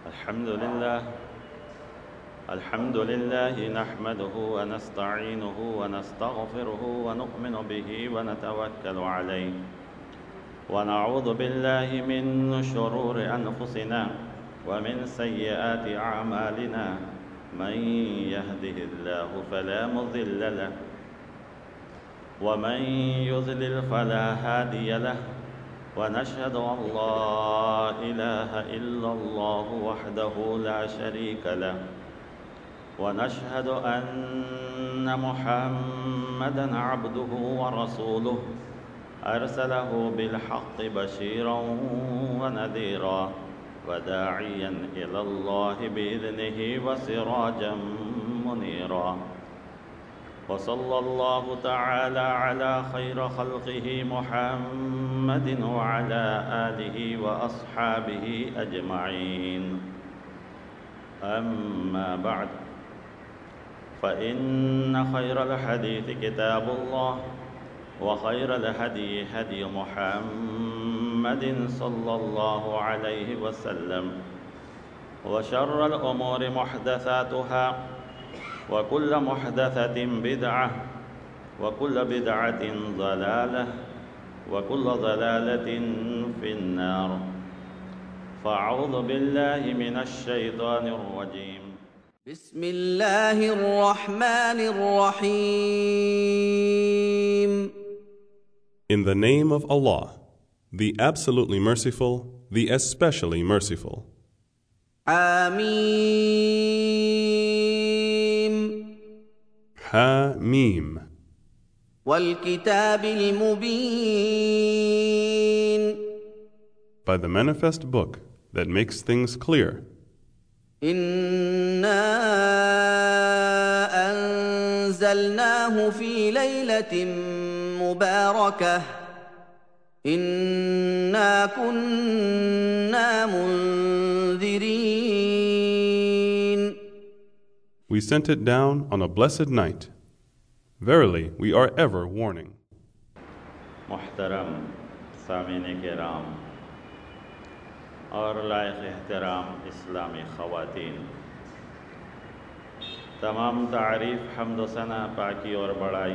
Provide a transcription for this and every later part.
الحمد لله نحمده ونستعينه ونستغفره ونؤمن به ونتوكل عليه ونعوذ بالله من شرور أنفسنا ومن سيئات أعمالنا من يهده الله فلا مضل له ومن يضلل فلا هادي له ونشهد أن لا إله إلا الله وحده لا شريك له ونشهد أن محمدًا عبده ورسوله أرسله بالحق بشيرًا ونذيرًا وداعيًا إلى الله بإذنه وسراجًا منيرًا وصلى الله تعالى على خير خلقه محمد وعلى آله وأصحابه أجمعين أما بعد فإن خير الحديث كتاب الله وخير الهدي هدي محمد صلى الله عليه وسلم وشر الأمور محدثاتها وكل محدثة بدعة وكل بدعة ضلالة وكل ضلالة في النار فأعوذ بالله من الشيطان الرجيم بسم الله الرحمن الرحيم In the name of Allah, the absolutely merciful, the especially merciful. آمين Ha-Mim. والكتاب al Mubin By the manifest book that makes things clear. إنا أنزلناه في ليلة مباركة إنا كنا منذرين We sent it down on a blessed night. Verily, we are ever warning. محترم سامعین کرام اور لائق احترام اسلامی خواتین، تمام تعریف حمد و ثنا پاکی اور بڑائی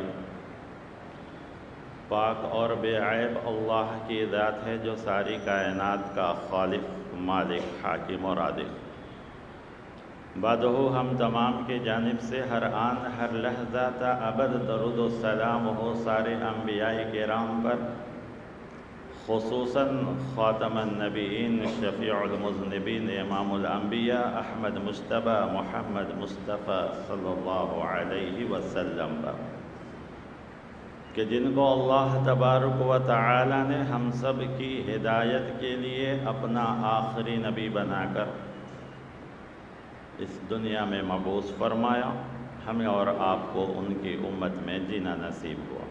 پاک اور بے عیب اللہ کی ذات ہے جو ساری کائنات کا خالق، مالک، حاکم اور عادل۔ بعدہ ہم تمام کی جانب سے ہر آن ہر لحظہ تا ابد درود و سلام ہو سارے انبیاء کرام پر، خصوصاً خاتم النبیین، شفیع المذنبین، امام الانبیاء احمد مجتبی محمد مصطفیٰ صلی اللہ علیہ وسلم پر، کہ جن کو اللہ تبارک و تعالی نے ہم سب کی ہدایت کے لیے اپنا آخری نبی بنا کر اس دنیا میں مبعوث فرمایا، ہمیں اور آپ کو ان کی امت میں جینا نصیب ہوا۔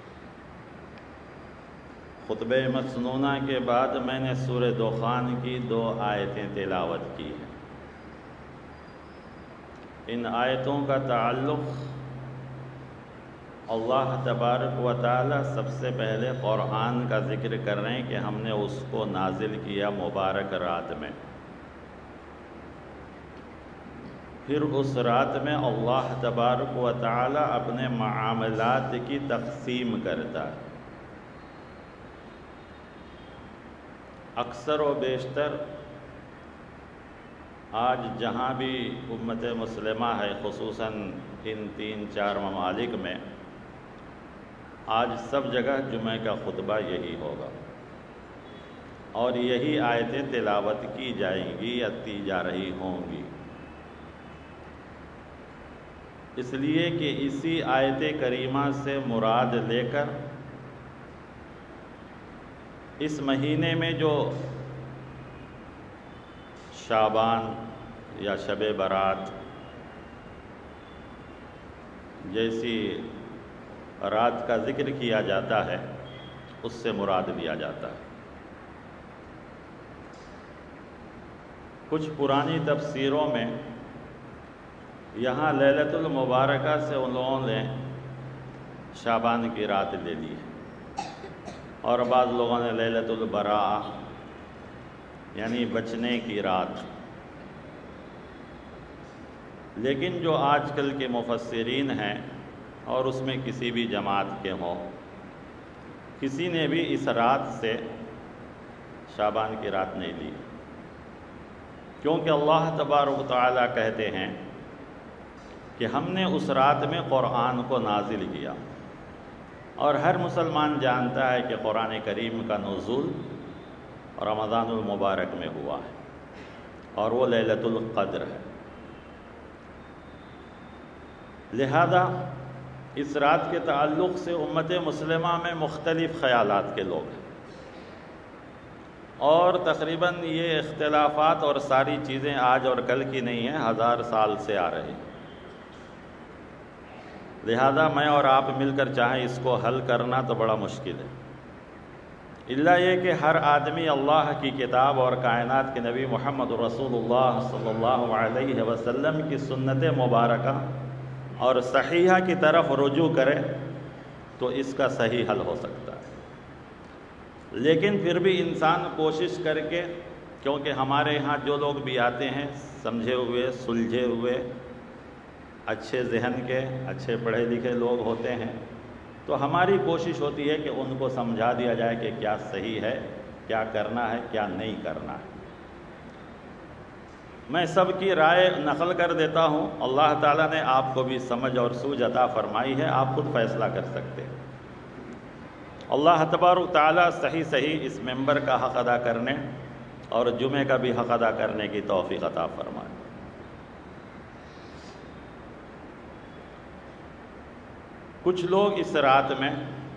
خطبہ مسنونہ کے بعد میں نے سورہ دخان کی 2 آیتیں تلاوت کی ہیں۔ ان آیتوں کا تعلق اللہ تبارک و تعالی سب سے پہلے قرآن کا ذکر کر رہے ہیں کہ ہم نے اس کو نازل کیا مبارک رات میں، پھر اس رات میں اللہ تبارک و تعالی اپنے معاملات کی تقسیم کرتا ہے۔ اکثر و بیشتر آج جہاں بھی امت مسلمہ ہے، خصوصاً ان 3-4 ممالک میں، آج سب جگہ جمعہ کا خطبہ یہی ہوگا اور یہی آیتیں تلاوت کی جائیں گی یا کی جا رہی ہوں گی، اس لیے کہ اسی آیت کریمہ سے مراد لے کر اس مہینے میں جو شعبان یا شب برات جیسی رات کا ذکر کیا جاتا ہے، اس سے مراد لیا جاتا ہے۔ کچھ پرانی تفسیروں میں یہاں لیلۃ المبارکہ سے ان لوگوں نے شعبان کی رات لے لی ہے، اور بعض لوگوں نے لیلۃ البراء یعنی بچنے کی رات لیکن جو آج کل کے مفسرین ہیں اور اس میں کسی بھی جماعت کے ہوں، کسی نے بھی اس رات سے شعبان کی رات نہیں لی، کیونکہ اللہ تبارک و تعالیٰ کہتے ہیں کہ ہم نے اس رات میں قرآن کو نازل کیا، اور ہر مسلمان جانتا ہے کہ قرآن کریم کا نزول رمضان المبارک میں ہوا ہے، اور وہ لیلۃ القدر ہے۔ لہذا اس رات کے تعلق سے امت مسلمہ میں مختلف خیالات کے لوگ ہیں، اور تقریباً یہ اختلافات اور ساری چیزیں آج اور کل کی نہیں ہیں، 1000 سال سے آ رہی ہیں۔ لہذا میں اور آپ مل کر چاہیں اس کو حل کرنا تو بڑا مشکل ہے، الا یہ کہ ہر آدمی اللہ کی کتاب اور کائنات کے نبی محمد رسول اللہ صلی اللہ علیہ وسلم کی سنت مبارکہ اور صحیحہ کی طرف رجوع کرے تو اس کا صحیح حل ہو سکتا ہے۔ لیکن پھر بھی انسان کوشش کر کے، کیونکہ ہمارے ہاں جو لوگ بھی آتے ہیں سمجھے ہوئے، سلجھے ہوئے، اچھے ذہن کے، اچھے پڑھے لکھے لوگ ہوتے ہیں، تو ہماری کوشش ہوتی ہے کہ ان کو سمجھا دیا جائے کہ کیا صحیح ہے، کیا کرنا ہے، کیا نہیں کرنا ہے۔ میں سب کی رائے نقل کر دیتا ہوں، اللہ تعالیٰ نے آپ کو بھی سمجھ اور سوجھ عطا فرمائی ہے، آپ خود فیصلہ کر سکتے ہیں۔ اللہ تبارک تعالیٰ صحیح اس ممبر کا حق ادا کرنے اور جمعے کا بھی حق ادا کرنے کی توفیق عطا فرمائے۔ کچھ لوگ اس رات میں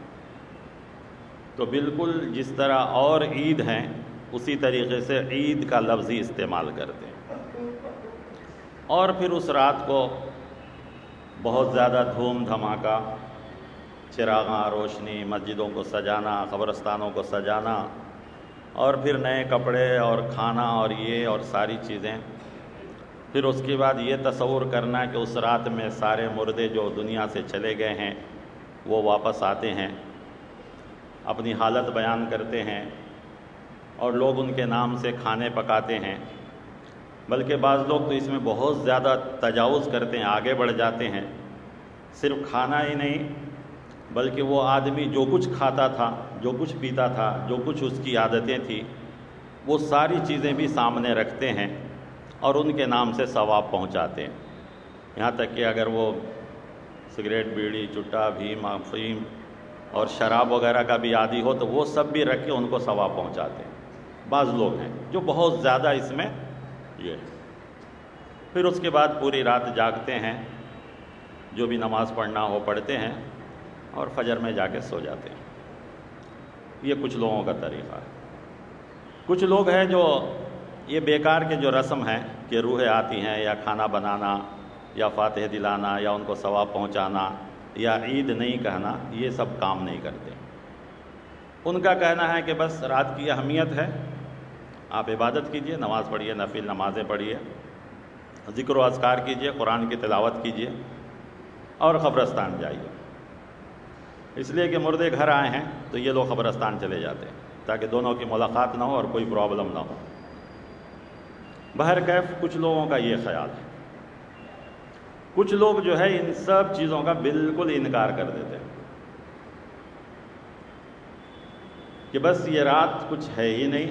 تو بالکل جس طرح اور عید ہیں اسی طریقے سے عید کا لفظ ہی استعمال کرتے ہیں، اور پھر اس رات کو بہت زیادہ دھوم دھماکہ، چراغاں، روشنی، مسجدوں کو سجانا، قبرستانوں کو سجانا، اور پھر نئے کپڑے اور کھانا اور یہ اور ساری چیزیں۔ پھر اس کے بعد یہ تصور کرنا کہ اس رات میں سارے مردے جو دنیا سے چلے گئے ہیں وہ واپس آتے ہیں، اپنی حالت بیان کرتے ہیں، اور لوگ ان کے نام سے کھانے پکاتے ہیں۔ بلکہ بعض لوگ تو اس میں بہت زیادہ تجاوز کرتے ہیں، آگے بڑھ جاتے ہیں۔ صرف کھانا ہی نہیں بلکہ وہ آدمی جو کچھ کھاتا تھا، جو کچھ پیتا تھا، جو کچھ اس کی عادتیں تھیں، وہ ساری چیزیں بھی سامنے رکھتے ہیں اور ان کے نام سے ثواب پہنچاتے ہیں۔ یہاں تک کہ اگر وہ سگریٹ، بیڑی، چٹا، بھیم، افیم اور شراب وغیرہ کا بھی عادی ہو تو وہ سب بھی رکھ کے ان کو ثواب پہنچاتے ہیں۔ بعض لوگ ہیں جو بہت زیادہ اس میں یہ۔ پھر اس کے بعد پوری رات جاگتے ہیں، جو بھی نماز پڑھنا ہو پڑھتے ہیں، اور فجر میں جا کے سو جاتے ہیں۔ یہ کچھ لوگوں کا طریقہ ہے۔ کچھ لوگ ہیں جو یہ بیکار کے جو رسم ہیں کہ روحیں آتی ہیں یا کھانا بنانا یا فاتح دلانا یا ان کو ثواب پہنچانا یا عید نہیں کہنا، یہ سب کام نہیں کرتے۔ ان کا کہنا ہے کہ بس رات کی اہمیت ہے، آپ عبادت کیجئے، نماز پڑھیے، نفل نمازیں پڑھیے، ذکر و اذکار کیجئے، قرآن کی تلاوت کیجئے اور قبرستان جائیے۔ اس لیے کہ مردے گھر آئے ہیں تو یہ لوگ قبرستان چلے جاتے ہیں تاکہ دونوں کی ملاقات نہ ہو اور کوئی پرابلم نہ ہو۔ بہرکیف کچھ لوگوں کا یہ خیال ہے۔ کچھ لوگ جو ہے ان سب چیزوں کا بالکل انکار کر دیتے ہیں کہ بس یہ رات کچھ ہے ہی نہیں،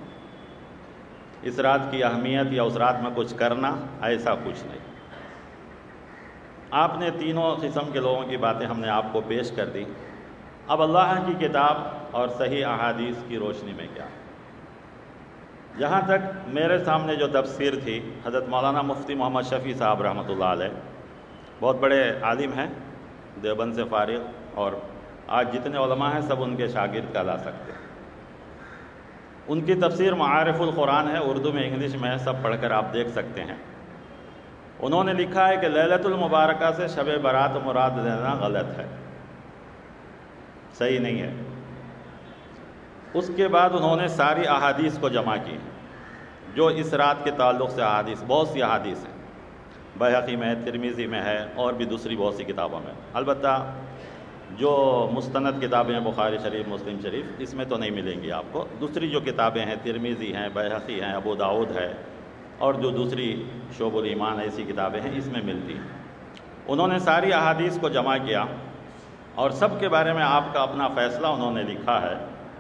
اس رات کی اہمیت یا اس رات میں کچھ کرنا، ایسا کچھ نہیں۔ آپ نے تینوں قسم کے لوگوں کی باتیں ہم نے آپ کو پیش کر دی۔ اب اللہ کی کتاب اور صحیح احادیث کی روشنی میں کیا؟ جہاں تک میرے سامنے جو تفسیر تھی، حضرت مولانا مفتی محمد شفیع صاحب رحمۃ اللہ علیہ بہت بڑے عالم ہیں، دیوبند سے فارغ، اور آج جتنے علماء ہیں سب ان کے شاگرد کہلا سکتے ہیں۔ ان کی تفسیر معارف القرآن ہے، اردو میں، انگلش میں ہے، سب پڑھ کر آپ دیکھ سکتے ہیں۔ انہوں نے لکھا ہے کہ لیلۃ المبارکہ سے شب برات مراد لینا غلط ہے، صحیح نہیں ہے۔ اس کے بعد انہوں نے ساری احادیث کو جمع کی جو اس رات کے تعلق سے احادیث، بہت سی احادیث ہیں، بیہقی میں ہے، ترمذی میں ہے، اور بھی دوسری بہت سی کتابوں میں۔ البتہ جو مستند کتابیں ہیں، بخاری شریف، مسلم شریف، اس میں تو نہیں ملیں گی آپ کو۔ دوسری جو کتابیں ہیں، ترمذی ہیں، بیہقی ہیں، ابو داؤد ہے، اور جو دوسری شعب الایمان ایسی کتابیں ہیں اس میں ملتی ہیں۔ انہوں نے ساری احادیث کو جمع کیا اور سب کے بارے میں آپ کا اپنا فیصلہ انہوں نے لکھا ہے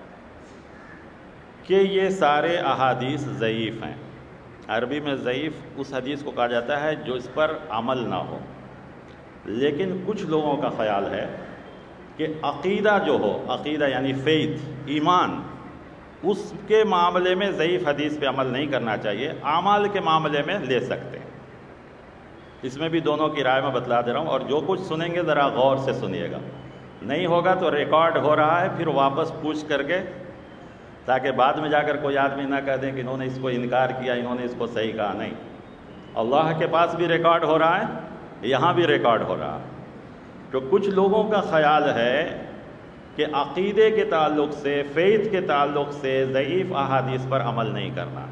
کہ یہ سارے احادیث ضعیف ہیں۔ عربی میں ضعیف اس حدیث کو کہا جاتا ہے جو اس پر عمل نہ ہو، لیکن کچھ لوگوں کا خیال ہے کہ عقیدہ جو ہو، عقیدہ یعنی فیتھ، ایمان، اس کے معاملے میں ضعیف حدیث پہ عمل نہیں کرنا چاہیے، اعمال کے معاملے میں لے سکتے ہیں۔ اس میں بھی دونوں کی رائے میں بتلا دے رہا ہوں، اور جو کچھ سنیں گے ذرا غور سے سنیے گا، نہیں ہوگا تو ریکارڈ ہو رہا ہے، پھر واپس پوچھ کر کے، تاکہ بعد میں جا کر کوئی آدمی نہ کہہ دیں کہ انہوں نے اس کو انکار کیا، انہوں نے اس کو صحیح کہا۔ نہیں، اللہ کے پاس بھی ریکارڈ ہو رہا ہے، یہاں بھی ریکارڈ ہو رہا ہے۔ تو کچھ لوگوں کا خیال ہے کہ عقیدے کے تعلق سے، فیتھ کے تعلق سے ضعیف احادیث پر عمل نہیں کرنا،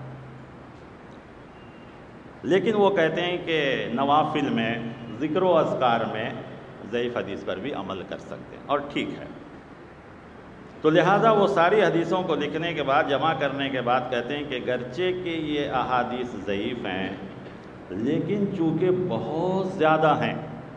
لیکن وہ کہتے ہیں کہ نوافل میں، ذکر و اذکار میں ضعیف حدیث پر بھی عمل کر سکتے ہیں، اور ٹھیک ہے۔ تو لہٰذا وہ ساری حدیثوں کو لکھنے کے بعد، جمع کرنے کے بعد کہتے ہیں کہ گرچہ کہ یہ احادیث ضعیف ہیں، لیکن چونکہ بہت زیادہ ہیں،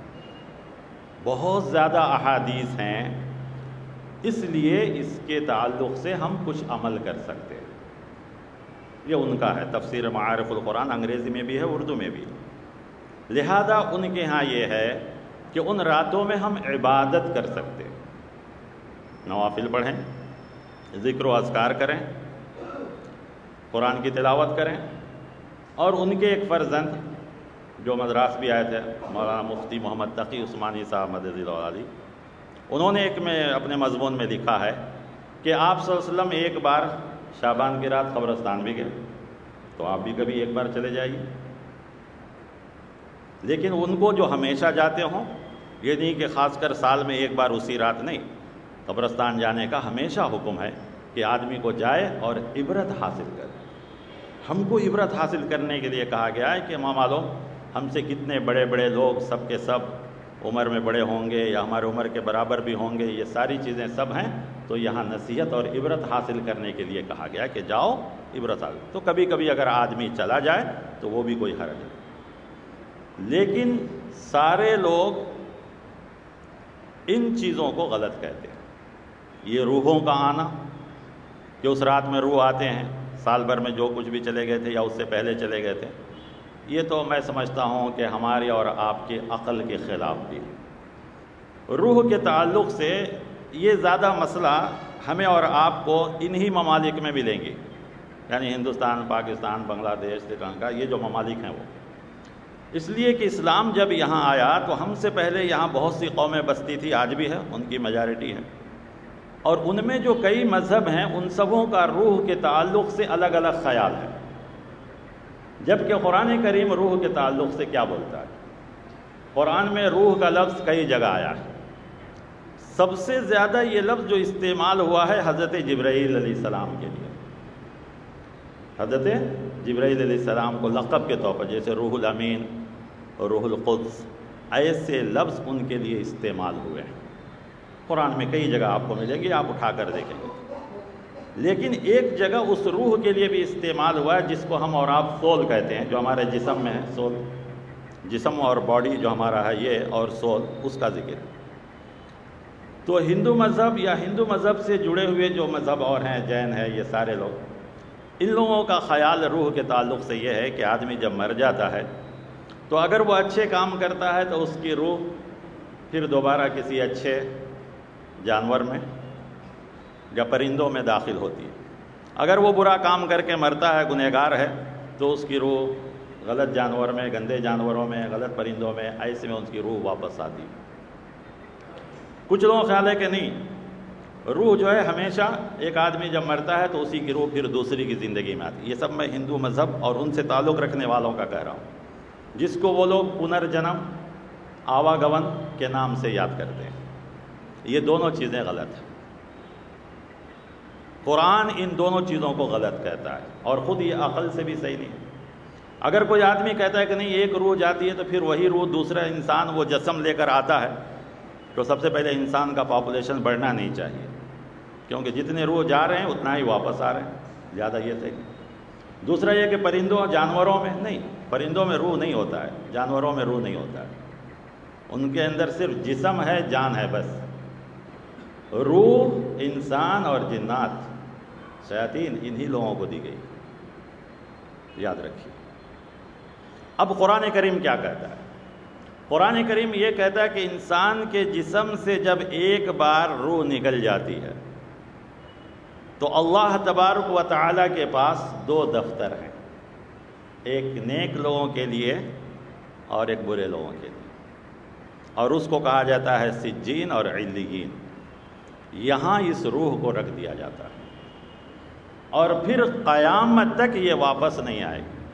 بہت زیادہ احادیث ہیں، اس لیے اس کے تعلق سے ہم کچھ عمل کر سکتے ہیں۔ یہ ان کا ہے، تفسیر معارف القرآن انگریزی میں بھی ہے، اردو میں بھی۔ لہذا ان کے ہاں یہ ہے کہ ان راتوں میں ہم عبادت کر سکتے ہیں، نوافل پڑھیں، ذکر و اذکار کریں، قرآن کی تلاوت کریں۔ اور ان کے ایک فرزند جو مدراس بھی آئے تھے، مولانا مفتی محمد تقی عثمانی صاحب مدد اللہ علیہ، انہوں نے ایک میں اپنے مضمون میں لکھا ہے کہ آپ صلی اللہ علیہ وسلم ایک بار شعبان کی رات قبرستان بھی گئے، تو آپ بھی کبھی ایک بار چلے جائیے۔ لیکن ان کو جو ہمیشہ جاتے ہوں، یہ نہیں کہ خاص کر سال میں ایک بار اسی رات، نہیں، قبرستان جانے کا ہمیشہ حکم ہے کہ آدمی کو جائے اور عبرت حاصل کرے۔ ہم کو عبرت حاصل کرنے کے لیے کہا گیا ہے کہ معلوم ہم سے کتنے بڑے بڑے لوگ، سب کے سب عمر میں بڑے ہوں گے یا ہمارے عمر کے برابر بھی ہوں گے، یہ ساری چیزیں سب ہیں، تو یہاں نصیحت اور عبرت حاصل کرنے کے لیے کہا گیا کہ جاؤ عبرت حاصل۔ تو کبھی کبھی اگر آدمی چلا جائے تو وہ بھی کوئی حرج نہیں، لیکن سارے لوگ ان چیزوں کو غلط کہتے ہیں۔ یہ روحوں کا آنا، کہ اس رات میں روح آتے ہیں، سال بھر میں جو کچھ بھی چلے گئے تھے یا اس سے پہلے چلے گئے تھے، یہ تو میں سمجھتا ہوں کہ ہماری اور آپ کی عقل کے خلاف بھی ہے۔ روح کے تعلق سے یہ زیادہ مسئلہ ہمیں اور آپ کو انہی ممالک میں ملیں گے، یعنی ہندوستان، پاکستان، بنگلہ دیش، سری لنکا، یہ جو ممالک ہیں وہ، اس لیے کہ اسلام جب یہاں آیا تو ہم سے پہلے یہاں بہت سی قومیں بستی تھی، آج بھی ہے، ان کی میجارٹی ہے، اور ان میں جو کئی مذہب ہیں ان سبوں کا روح کے تعلق سے الگ الگ خیال ہے، جبکہ قرآن کریم روح کے تعلق سے کیا بولتا ہے؟ قرآن میں روح کا لفظ کئی جگہ آیا ہے، سب سے زیادہ یہ لفظ جو استعمال ہوا ہے حضرت جبرائیل علیہ السلام کے لیے۔ حضرت جبرائیل علیہ السلام کو لقب کے طور پر، جیسے روح الامین اور روح القدس، ایسے لفظ ان کے لیے استعمال ہوئے ہیں۔ قرآن میں کئی جگہ آپ کو ملیں گے، آپ اٹھا کر دیکھیں گے، لیکن ایک جگہ اس روح کے لیے بھی استعمال ہوا ہے جس کو ہم اور آپ سول کہتے ہیں، جو ہمارے جسم میں ہے، سول، جسم اور باڈی جو ہمارا ہے یہ، اور سول، اس کا ذکر ہے۔ تو ہندو مذہب یا ہندو مذہب سے جڑے ہوئے جو مذہب اور ہیں، جین ہے، یہ سارے لوگ، ان لوگوں کا خیال روح کے تعلق سے یہ ہے کہ آدمی جب مر جاتا ہے تو اگر وہ اچھے کام کرتا ہے تو اس کی روح پھر دوبارہ کسی اچھے جانور میں یا پرندوں میں داخل ہوتی ہے، اگر وہ برا کام کر کے مرتا ہے، گنہگار ہے، تو اس کی روح غلط جانور میں، گندے جانوروں میں، غلط پرندوں میں، ایسے میں اس کی روح واپس آتی ہے۔ کچھ لوگوں کا خیال ہے کہ نہیں، روح جو ہے ہمیشہ ایک آدمی جب مرتا ہے تو اسی کی روح پھر دوسری کی زندگی میں آتی ہے۔ یہ سب میں ہندو مذہب اور ان سے تعلق رکھنے والوں کا کہہ رہا ہوں، جس کو وہ لوگ پنرجنم، آواگمن کے نام سے یاد کرتے ہیں۔ یہ دونوں چیزیں غلط ہیں، قرآن ان دونوں چیزوں کو غلط کہتا ہے، اور خود یہ عقل سے بھی صحیح نہیں۔ اگر کوئی آدمی کہتا ہے کہ نہیں ایک روح جاتی ہے تو پھر وہی روح دوسرا انسان وہ جسم لے کر آتا ہے، تو سب سے پہلے انسان کا پاپولیشن بڑھنا نہیں چاہیے، کیونکہ جتنے روح جا رہے ہیں اتنا ہی واپس آ رہے ہیں، زیادہ یہ صحیح۔ دوسرا یہ کہ پرندوں جانوروں میں نہیں، پرندوں میں روح نہیں ہوتا ہے، جانوروں میں روح نہیں ہوتا ہے، ان کے اندر صرف جسم ہے، جان ہے بس۔ روح انسان اور جنات، شیاطین، انہی لوگوں کو دی گئی، یاد رکھیے۔ اب قرآن کریم کیا کہتا ہے؟ قرآن کریم یہ کہتا ہے کہ انسان کے جسم سے جب ایک بار روح نکل جاتی ہے تو اللہ تبارک و تعالیٰ کے پاس دو دفتر ہیں، ایک نیک لوگوں کے لیے اور ایک برے لوگوں کے لیے، اور اس کو کہا جاتا ہے سجین اور علیین۔ یہاں اس روح کو رکھ دیا جاتا ہے اور پھر قیامت تک یہ واپس نہیں آئے گی،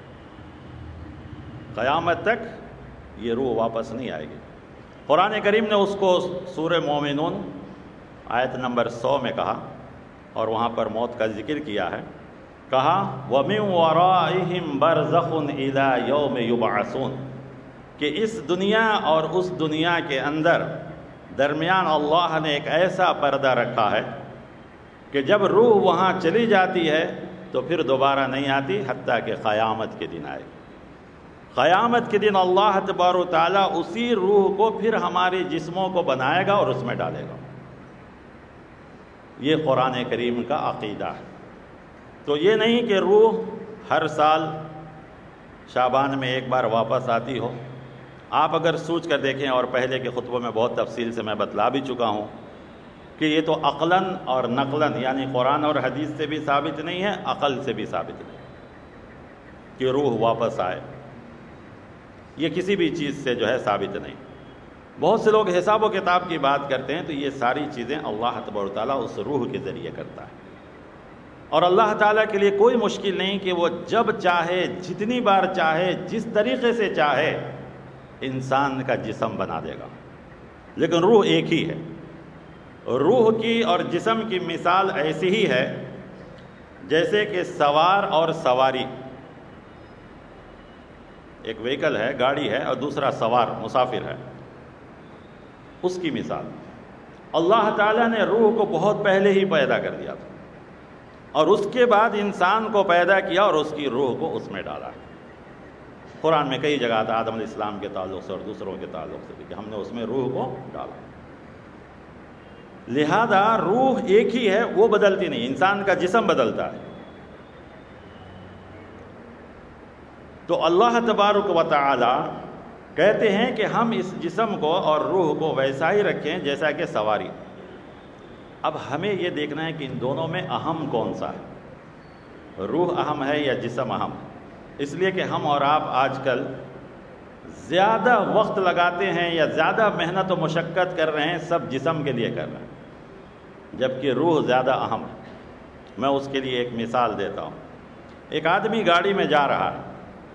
قیامت تک یہ روح واپس نہیں آئے گی۔ قرآن کریم نے اس کو سورہ مومنون آیت نمبر 100 میں کہا، اور وہاں پر موت کا ذکر کیا ہے، کہا وَمِن وَرَائِهِمْ بَرْزَخٌ إِلَى يَوْمِ يُبْعَثُونَ، کہ اس دنیا اور اس دنیا کے اندر درمیان اللہ نے ایک ایسا پردہ رکھا ہے کہ جب روح وہاں چلی جاتی ہے تو پھر دوبارہ نہیں آتی حتیٰ کہ قیامت کے دن آئے۔ قیامت کے دن اللہ تبارک و تعالیٰ اسی روح کو پھر ہمارے جسموں کو بنائے گا اور اس میں ڈالے گا۔ یہ قرآن کریم کا عقیدہ ہے۔ تو یہ نہیں کہ روح ہر سال شعبان میں ایک بار واپس آتی ہو۔ آپ اگر سوچ کر دیکھیں، اور پہلے کے خطبوں میں بہت تفصیل سے میں بتلا بھی چکا ہوں کہ یہ تو عقلاً اور نقلاً، یعنی قرآن اور حدیث سے بھی ثابت نہیں ہے، عقل سے بھی ثابت نہیں کہ روح واپس آئے، یہ کسی بھی چیز سے جو ہے ثابت نہیں۔ بہت سے لوگ حساب و کتاب کی بات کرتے ہیں، تو یہ ساری چیزیں اللہ تبارک و تعالیٰ اس روح کے ذریعے کرتا ہے، اور اللہ تعالیٰ کے لیے کوئی مشکل نہیں کہ وہ جب چاہے، جتنی بار چاہے، جس طریقے سے چاہے انسان کا جسم بنا دے گا، لیکن روح ایک ہی ہے۔ روح کی اور جسم کی مثال ایسی ہی ہے جیسے کہ سوار اور سواری، ایک وہیکل ہے، گاڑی ہے، اور دوسرا سوار مسافر ہے، اس کی مثال۔ اللہ تعالیٰ نے روح کو بہت پہلے ہی پیدا کر دیا تھا، اور اس کے بعد انسان کو پیدا کیا اور اس کی روح کو اس میں ڈالا۔ قرآن میں کئی جگہ تھا آدم علیہ السلام کے تعلق سے اور دوسروں کے تعلق سے کہ ہم نے اس میں روح کو ڈالا۔ لہذا روح ایک ہی ہے، وہ بدلتی نہیں، انسان کا جسم بدلتا ہے۔ تو اللہ تبارک و تعالی کہتے ہیں کہ ہم اس جسم کو اور روح کو ویسا ہی رکھیں جیسا کہ سواری۔ اب ہمیں یہ دیکھنا ہے کہ ان دونوں میں اہم کون سا ہے، روح اہم ہے یا جسم اہم ہے؟ اس لیے کہ ہم اور آپ آج کل زیادہ وقت لگاتے ہیں یا زیادہ محنت و مشقت کر رہے ہیں سب جسم کے لیے کر رہے ہیں، جبکہ روح زیادہ اہم ہے۔ میں اس کے لیے ایک مثال دیتا ہوں۔ ایک آدمی گاڑی میں جا رہا ہے،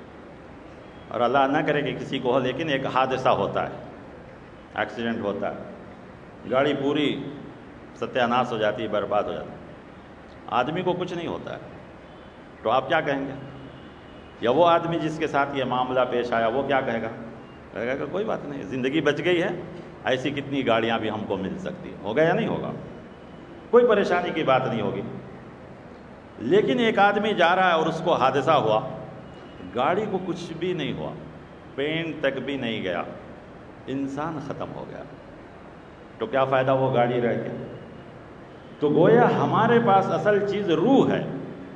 اور اللہ نہ کرے کہ کسی کو ہو، لیکن ایک حادثہ ہوتا ہے، ایکسیڈنٹ ہوتا ہے، گاڑی پوری ستیہ ناش ہو جاتی ہے، برباد ہو جاتی ہے، آدمی کو کچھ نہیں ہوتا ہے، تو آپ کیا کہیں گے؟ یا وہ آدمی جس کے ساتھ یہ معاملہ پیش آیا وہ کیا کہے گا؟ کہے گا کہ کوئی بات نہیں، زندگی بچ گئی ہے، ایسی کتنی گاڑیاں بھی ہم کو مل سکتی ہیں، ہوگا یا نہیں ہوگا، کوئی پریشانی کی بات نہیں ہوگی۔ لیکن ایک آدمی جا رہا ہے اور اس کو حادثہ ہوا، گاڑی کو کچھ بھی نہیں ہوا، پینٹ تک بھی نہیں گیا، انسان ختم ہو گیا، تو کیا فائدہ وہ گاڑی رہ کے؟ تو گویا ہمارے پاس اصل چیز روح ہے،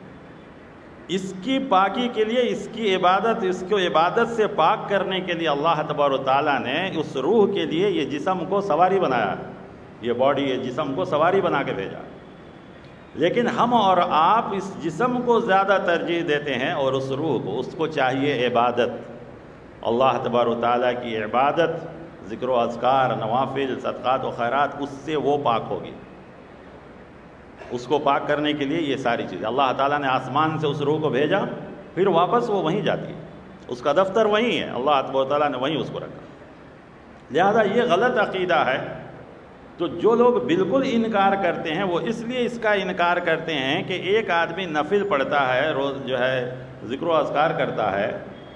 اس کی پاکی کے لیے، اس کی عبادت، اس کو عبادت سے پاک کرنے کے لیے اللہ تبارک و تعالیٰ نے اس روح کے لیے یہ جسم کو سواری بنایا ہے، یہ باڈی، یہ جسم کو سواری بنا کے بھیجا۔ لیکن ہم اور آپ اس جسم کو زیادہ ترجیح دیتے ہیں اور اس روح کو، اس کو چاہیے عبادت، اللہ تبارک و تعالیٰ کی عبادت، ذکر و اذکار، نوافل، صدقات و خیرات، اس سے وہ پاک ہوگی۔ اس کو پاک کرنے کے لیے یہ ساری چیزیں اللہ تعالیٰ نے آسمان سے اس روح کو بھیجا، پھر واپس وہ وہیں جاتی ہے، اس کا دفتر وہیں ہے، اللہ تبارک و تعالیٰ نے وہیں اس کو رکھا۔ لہذا یہ غلط عقیدہ ہے۔ تو جو لوگ بالکل انکار کرتے ہیں وہ اس لیے اس کا انکار کرتے ہیں کہ ایک آدمی نفل پڑھتا ہے، روز جو ہے ذکر و اذکار کرتا ہے،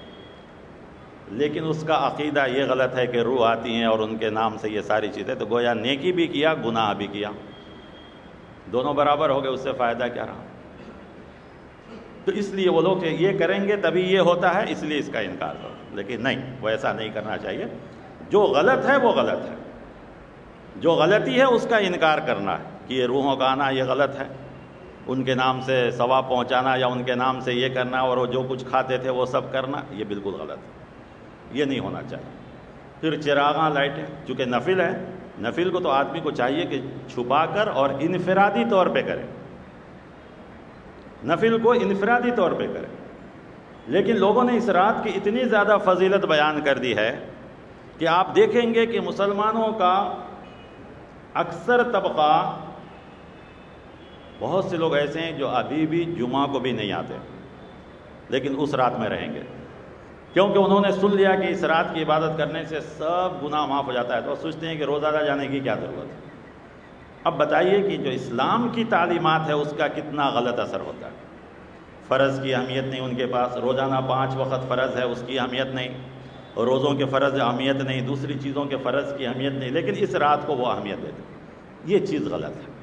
لیکن اس کا عقیدہ یہ غلط ہے کہ روح آتی ہیں اور ان کے نام سے یہ ساری چیزیں، تو گویا نیکی بھی کیا، گناہ بھی کیا، دونوں برابر ہو گئے، اس سے فائدہ کیا رہا؟ تو اس لیے وہ لوگ یہ کریں گے تبھی یہ ہوتا ہے، اس لیے اس کا انکار کرو. لیکن نہیں، وہ ایسا نہیں کرنا چاہیے. جو غلط ہے وہ غلط ہے، جو غلطی ہے اس کا انکار کرنا ہے کہ یہ روحوں کا آنا یہ غلط ہے، ان کے نام سے ثواب پہنچانا یا ان کے نام سے یہ کرنا اور وہ جو کچھ کھاتے تھے وہ سب کرنا، یہ بالکل غلط ہے، یہ نہیں ہونا چاہیے. پھر چراغاں لائٹیں چونکہ نفل ہے، نفل کو تو آدمی کو چاہیے کہ چھپا کر اور انفرادی طور پہ کرے، نفل کو انفرادی طور پہ کرے. لیکن لوگوں نے اس رات کی اتنی زیادہ فضیلت بیان کر دی ہے کہ آپ دیکھیں گے کہ مسلمانوں کا اکثر طبقہ، بہت سے لوگ ایسے ہیں جو ابھی بھی جمعہ کو بھی نہیں آتے لیکن اس رات میں رہیں گے، کیونکہ انہوں نے سن لیا کہ اس رات کی عبادت کرنے سے سب گناہ معاف ہو جاتا ہے، تو سوچتے ہیں کہ روزہ جانے کی کیا ضرورت ہے. اب بتائیے کہ جو اسلام کی تعلیمات ہے اس کا کتنا غلط اثر ہوتا ہے. فرض کی اہمیت نہیں ان کے پاس، روزانہ 5 وقت فرض ہے اس کی اہمیت نہیں، روزوں کے فرض اہمیت نہیں، دوسری چیزوں کے فرض کی اہمیت نہیں، لیکن اس رات کو وہ اہمیت دیتے ہیں. یہ چیز غلط ہے.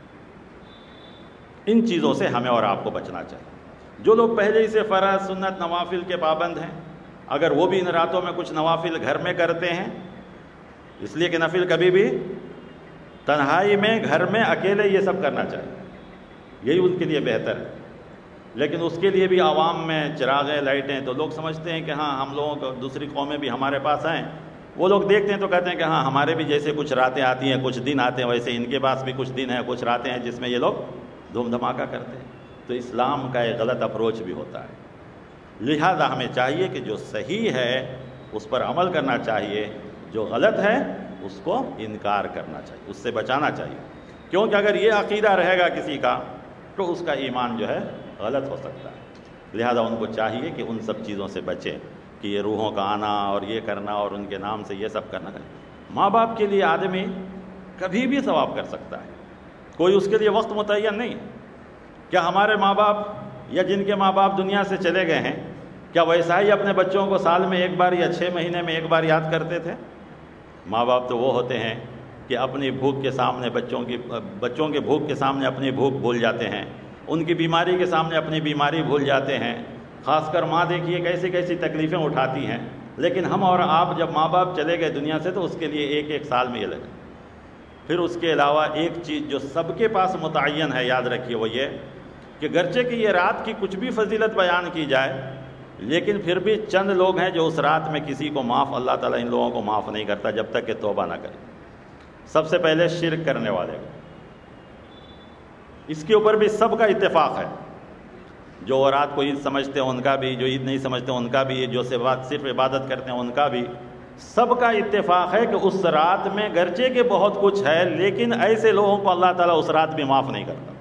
ان چیزوں سے ہمیں اور آپ کو بچنا چاہیے. جو لوگ پہلے ہی سے فرض سنت نوافل کے پابند ہیں، اگر وہ بھی ان راتوں میں کچھ نوافل گھر میں کرتے ہیں، اس لیے کہ نفل کبھی بھی تنہائی میں گھر میں اکیلے یہ سب کرنا چاہیے، یہی ان کے لیے بہتر ہے. لیکن اس کے لیے بھی عوام میں چراغیں لائٹیں، تو لوگ سمجھتے ہیں کہ ہاں ہم لوگوں کو دوسری قومیں بھی ہمارے پاس آئیں، وہ لوگ دیکھتے ہیں تو کہتے ہیں کہ ہاں ہمارے بھی جیسے کچھ راتیں آتی ہیں، کچھ دن آتے ہیں، ویسے ان کے پاس بھی کچھ دن ہیں، کچھ راتیں ہیں جس میں یہ لوگ دھوم دھماکہ کرتے ہیں. تو اسلام کا ایک غلط اپروچ بھی ہوتا ہے. لہذا ہمیں چاہیے کہ جو صحیح ہے اس پر عمل کرنا چاہیے، جو غلط ہے اس کو انکار کرنا چاہیے، اس سے بچانا چاہیے. کیونکہ اگر یہ عقیدہ رہے گا کسی کا تو اس کا ایمان جو ہے غلط ہو سکتا ہے. لہذا ان کو چاہیے کہ ان سب چیزوں سے بچیں کہ یہ روحوں کا آنا اور یہ کرنا اور ان کے نام سے یہ سب کرنا. ماں باپ کے لیے آدمی کبھی بھی ثواب کر سکتا ہے، کوئی اس کے لیے وقت متعین نہیں. کیا ہمارے ماں باپ یا جن کے ماں باپ دنیا سے چلے گئے ہیں، کیا ویسا ہی اپنے بچوں کو سال میں ایک بار یا 6 مہینے میں ایک بار یاد کرتے تھے؟ ماں باپ تو وہ ہوتے ہیں کہ اپنی بھوک کے سامنے بچوں کے بھوک کے سامنے اپنی بھوک بھول جاتے ہیں، ان کی بیماری کے سامنے اپنی بیماری بھول جاتے ہیں. خاص کر ماں دیکھیے کیسی کیسی تکلیفیں اٹھاتی ہیں. لیکن ہم اور آپ جب ماں باپ چلے گئے دنیا سے تو اس کے لیے ایک سال میں یہ لگے. پھر اس کے علاوہ ایک چیز جو سب کے پاس متعین ہے، یاد رکھیے، وہ یہ کہ گرچہ کہ یہ رات کی کچھ بھی فضیلت بیان کی جائے، لیکن پھر بھی چند لوگ ہیں جو اس رات میں کسی کو معاف، اللہ تعالیٰ ان لوگوں کو معاف نہیں کرتا جب تک کہ توبہ نہ کرے. سب سے پہلے شرک کرنے والے، اس کے اوپر بھی سب کا اتفاق ہے. جو رات کو عید سمجھتے ہیں ان کا بھی، جو عید نہیں سمجھتے ان کا بھی، جو صرف عبادت کرتے ہیں ان کا بھی، سب کا اتفاق ہے کہ اس رات میں گرچہ کہ بہت کچھ ہے لیکن ایسے لوگوں کو اللہ تعالیٰ اس رات بھی معاف نہیں کرتا.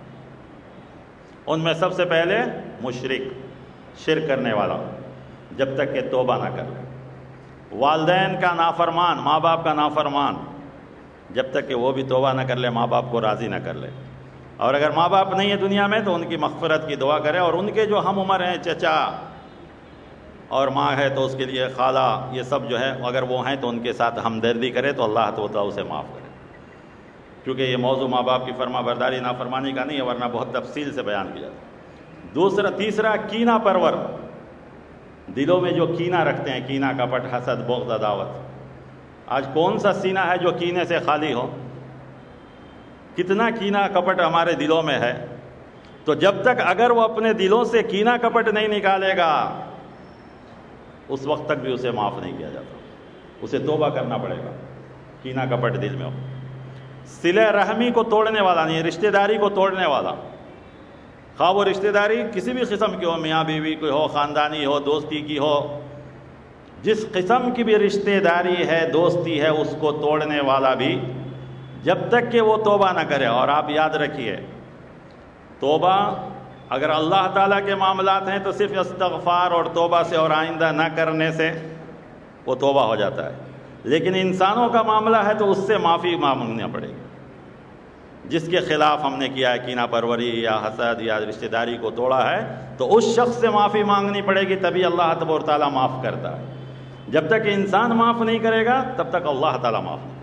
ان میں سب سے پہلے مشرک، شرک کرنے والا، جب تک کہ توبہ نہ کر لے. والدین کا نافرمان، ماں باپ کا نافرمان، جب تک کہ وہ بھی توبہ نہ کر لے، ماں باپ کو راضی نہ کر لے. اور اگر ماں باپ نہیں ہے دنیا میں تو ان کی مغفرت کی دعا کرے، اور ان کے جو ہم عمر ہیں، چچا اور ماں ہے تو اس کے لیے خالہ، یہ سب جو ہے اگر وہ ہیں تو ان کے ساتھ ہمدردی کرے تو اللہ تعالیٰ اسے معاف کرے. کیونکہ یہ موضوع ماں باپ کی فرما برداری نافرمانی کا نہیں ہے، ورنہ بہت تفصیل سے بیان کیا جاتا ہے. تیسرا کینہ پرور، دلوں میں جو کینہ رکھتے ہیں، کینہ کپٹ حسد بغض عداوت. آج کون سا سینہ ہے جو کینے سے خالی ہو؟ کتنا کینہ کپٹ ہمارے دلوں میں ہے. تو جب تک اگر وہ اپنے دلوں سے کینہ کپٹ نہیں نکالے گا اس وقت تک بھی اسے معاف نہیں کیا جاتا، اسے توبہ کرنا پڑے گا. کینہ کپٹ دل میں ہو. صلہ رحمی کو توڑنے والا نہیں، رشتہ داری کو توڑنے والا، خواہ وہ رشتہ داری کسی بھی قسم کی ہو، میاں بیوی کی ہو، خاندانی ہو، دوستی کی ہو، جس قسم کی بھی رشتہ داری ہے، دوستی ہے، اس کو توڑنے والا بھی جب تک کہ وہ توبہ نہ کرے. اور آپ یاد رکھیے، توبہ اگر اللہ تعالیٰ کے معاملات ہیں تو صرف استغفار اور توبہ سے اور آئندہ نہ کرنے سے وہ توبہ ہو جاتا ہے. لیکن انسانوں کا معاملہ ہے تو اس سے معافی مانگنا پڑے گی. جس کے خلاف ہم نے کیا ہے کینہ پروری یا حسد یا رشتہ داری کو توڑا ہے تو اس شخص سے معافی مانگنی پڑے گی، تبھی اللہ تبارک و تعالیٰ معاف کرتا ہے. جب تک انسان معاف نہیں کرے گا تب تک اللہ تعالیٰ معاف نہیں.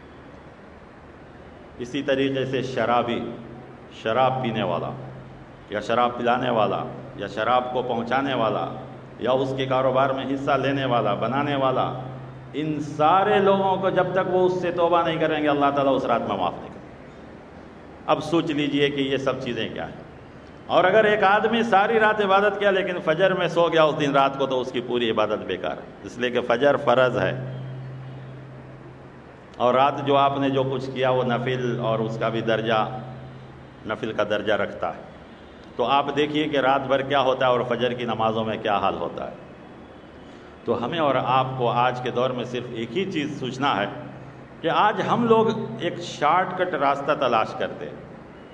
اسی طریقے سے شرابی، شراب پینے والا، یا شراب پلانے والا یا شراب کو پہنچانے والا یا اس کے کاروبار میں حصہ لینے والا بنانے والا، ان سارے لوگوں کو جب تک وہ اس سے توبہ نہیں کریں گے اللہ تعالیٰ اس رات میں معاف نہیں کریں گے۔ اب سوچ لیجئے کہ یہ سب چیزیں کیا ہیں۔ اور اگر ایک آدمی ساری رات عبادت کیا لیکن فجر میں سو گیا اس دن رات کو، تو اس کی پوری عبادت بیکار ہے، اس لیے کہ فجر فرض ہے، اور رات جو آپ نے جو کچھ کیا وہ نفل، اور اس کا بھی درجہ نفل کا درجہ رکھتا ہے۔ تو آپ دیکھیے کہ رات بھر کیا ہوتا ہے اور فجر کی نمازوں میں کیا حال ہوتا ہے۔ تو ہمیں اور آپ کو آج کے دور میں صرف ایک ہی چیز سوچنا ہے کہ آج ہم لوگ ایک شارٹ کٹ راستہ تلاش کرتے ہیں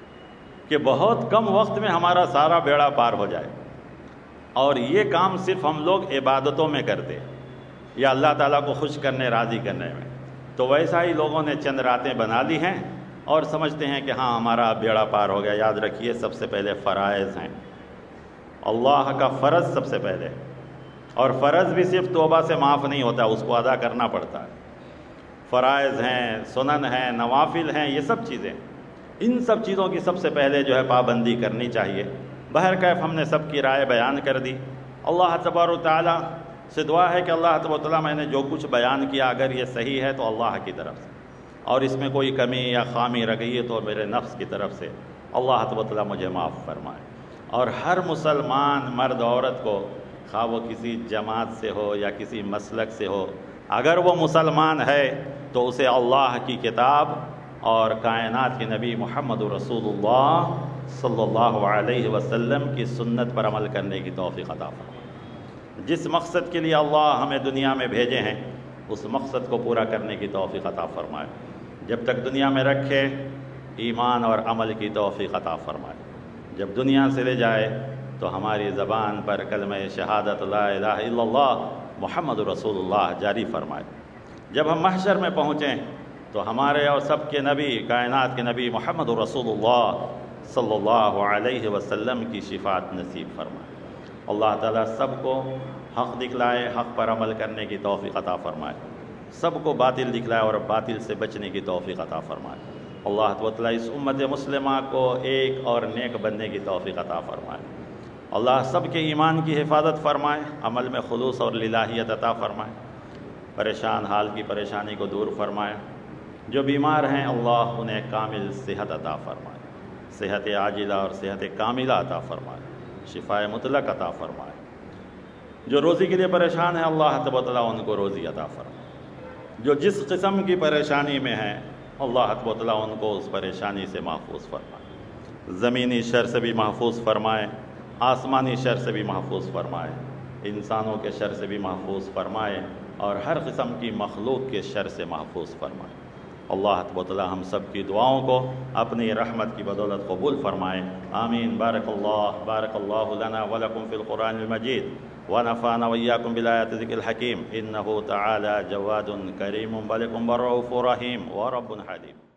کہ بہت کم وقت میں ہمارا سارا بیڑا پار ہو جائے، اور یہ کام صرف ہم لوگ عبادتوں میں کرتے ہیں یا اللہ تعالیٰ کو خوش کرنے راضی کرنے میں۔ تو ویسا ہی لوگوں نے چند راتیں بنا لی ہیں اور سمجھتے ہیں کہ ہاں ہمارا بیڑا پار ہو گیا۔ یاد رکھیے سب سے پہلے فرائض ہیں، اللہ کا فرض سب سے پہلے، اور فرض بھی صرف توبہ سے معاف نہیں ہوتا، اس کو ادا کرنا پڑتا ہے۔ فرائض ہیں، سنن ہیں، نوافل ہیں، یہ سب چیزیں، ان سب چیزوں کی سب سے پہلے جو ہے پابندی کرنی چاہیے۔ بہرکیف ہم نے سب کی رائے بیان کر دی۔ اللہ تبارک و تعالیٰ سے دعا ہے کہ اللہ تبارک و تعالیٰ میں نے جو کچھ بیان کیا اگر یہ صحیح ہے تو اللہ کی طرف سے، اور اس میں کوئی کمی یا خامی رہ گئی ہے تو میرے نفس کی طرف سے، اللہ تبارک و تعالیٰ مجھے معاف فرمائے۔ اور ہر مسلمان مرد عورت کو، خواہ وہ کسی جماعت سے ہو یا کسی مسلک سے ہو، اگر وہ مسلمان ہے تو اسے اللہ کی کتاب اور کائنات کے نبی محمد رسول اللہ صلی اللہ علیہ وسلم کی سنت پر عمل کرنے کی توفیق عطا فرمائے۔ جس مقصد کے لیے اللہ ہمیں دنیا میں بھیجے ہیں اس مقصد کو پورا کرنے کی توفیق عطا فرمائے۔ جب تک دنیا میں رکھے ایمان اور عمل کی توفیق عطا فرمائے۔ جب دنیا سے لے جائے تو ہماری زبان پر کلمہ شہادت لا الہ الا اللہ محمد رسول اللہ جاری فرمائے۔ جب ہم محشر میں پہنچیں تو ہمارے اور سب کے نبی، کائنات کے نبی محمد رسول اللہ صلی اللہ علیہ وسلم کی شفاعت نصیب فرمائے۔ اللہ تعالیٰ سب کو حق دکھلائے، حق پر عمل کرنے کی توفیق عطا فرمائے، سب کو باطل دکھلائے اور باطل سے بچنے کی توفیق عطا فرمائے۔ اللہ تعالیٰ اس امت مسلمہ کو ایک اور نیک بننے کی توفیق عطا فرمائے۔ اللہ سب کے ایمان کی حفاظت فرمائے، عمل میں خلوص اور للہیت عطا فرمائے، پریشان حال کی پریشانی کو دور فرمائے، جو بیمار ہیں اللہ انہیں کامل صحت عطا فرمائے، صحت عاجلہ اور صحت کاملہ عطا فرمائے، شفاء مطلق عطا فرمائے۔ جو روزی کے لیے پریشان ہیں اللہ تبارک و تعالیٰ ان کو روزی عطا فرمائے۔ جو جس قسم کی پریشانی میں ہیں اللہ تبارک و تعالیٰ ان کو اس پریشانی سے محفوظ فرمائے، زمینی شر سے بھی محفوظ فرمائے، آسمانی شر سے بھی محفوظ فرمائے، انسانوں کے شر سے بھی محفوظ فرمائے، اور ہر قسم کی مخلوق کے شر سے محفوظ فرمائے۔ اللہ تبارک و تعالیٰ ہم سب کی دعاؤں کو اپنی رحمت کی بدولت قبول فرمائے، آمین۔ بارک اللہ لنا ولکم فی القرآن المجید، ونفعنا وإياكم بالآيات ذکر الحکیم، انہ تعالی جواد کریم بلکم برؤوف رحیم ورب حلیم۔